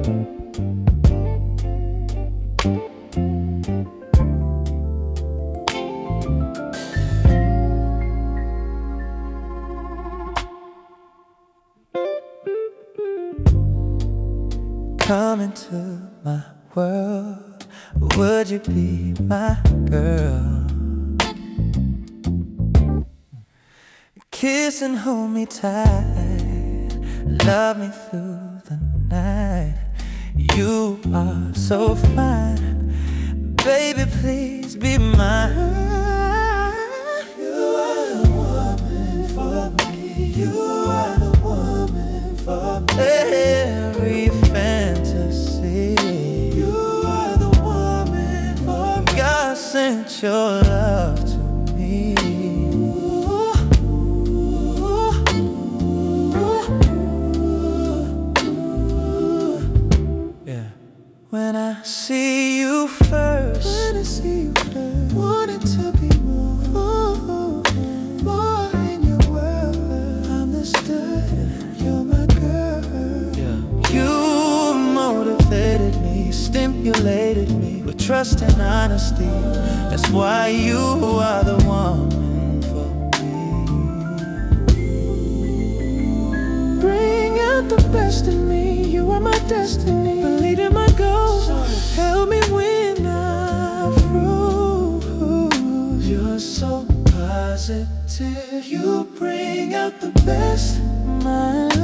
Come into my world, would you be my girl? Kiss and hold me tight, love me through the night. You are so fine, baby, please be mine. You are the woman for me. You are the woman for me. Every fantasy. You are the woman for me. God sent your love to me. Yeah. When I see you first, wanted to be more in your world. I'm the stud, you're my girl. Yeah. You motivated me, stimulated me with trust and honesty. That's why you are the woman for me. Bring out the best in me, you are my destiny. Believe in my goals, help me when I froze. You're so positive, you bring out the best in my life.